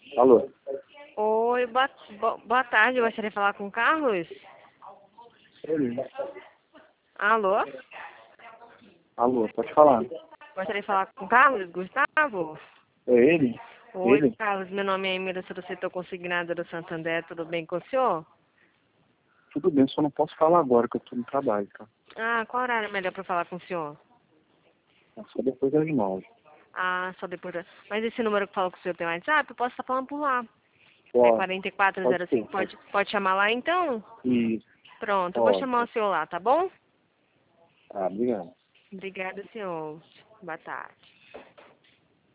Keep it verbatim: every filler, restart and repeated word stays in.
Alô? Oi, boa, bo- boa tarde. Eu gostaria de falar com o Carlos. Ele? Alô? Alô, pode falar. Gostaria de falar com o Carlos Gustavo. É ele? Oi, Ele? Carlos. Meu nome é Emília, sou do setor consignado do Santander. Tudo bem com o senhor? Tudo bem, só não posso falar agora que eu tô no trabalho, tá? Ah, qual horário é melhor para falar com o senhor? É só depois das nove. Ah, só depois da... Mas esse número que falou que o senhor tem WhatsApp, eu posso estar falando por lá. É Pode, quarenta e quatro pode zero ser, cinco. pode. Pode, pode chamar lá, então? Isso, Pronto, eu vou pode. chamar o senhor lá, tá bom? Ah, obrigado. Obrigada, senhor. Boa tarde.